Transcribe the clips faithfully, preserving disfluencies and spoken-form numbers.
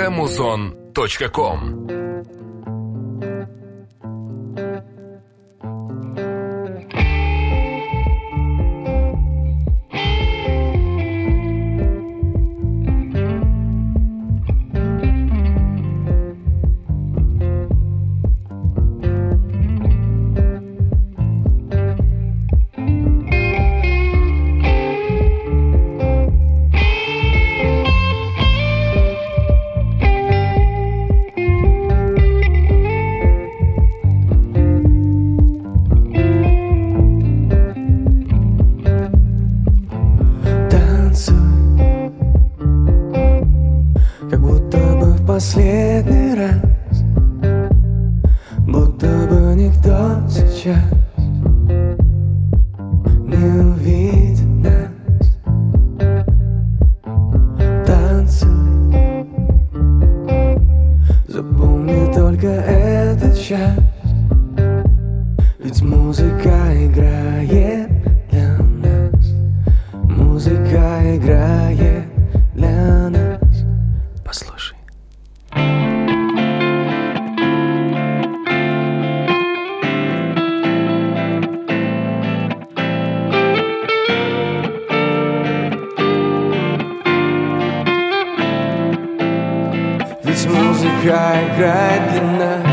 музон точка ком. Последний раз, будто бы никто сейчас не увидит нас. Танцуй, запомни только этот час, ведь музыка играет для нас. Музыка играет для нас. Послушай. Ведь музыка играет для нас.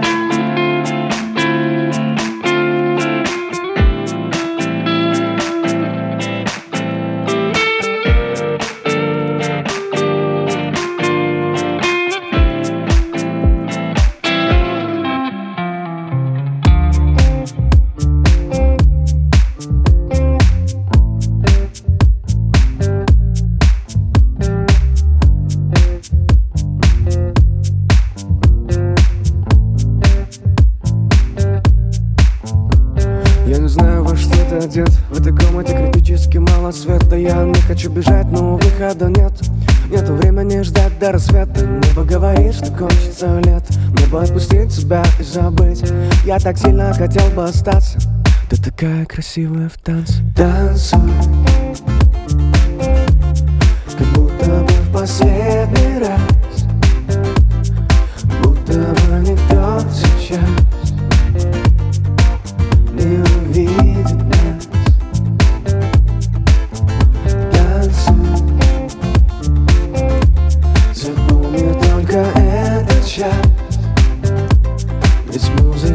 Я не знаю, во что ты одет. В этой комнате критически мало света. Я не хочу бежать, но выхода нет. Нету времени ждать до рассвета. Небо говорит, что кончится лет. Мне бы отпустить тебя и забыть. Я так сильно хотел бы остаться. Ты такая красивая в танце. Танцуй, как будто бы в последний раз, будто бы никто сейчас не увидит нас. Танцуй, запомни только этот час, ведь музыка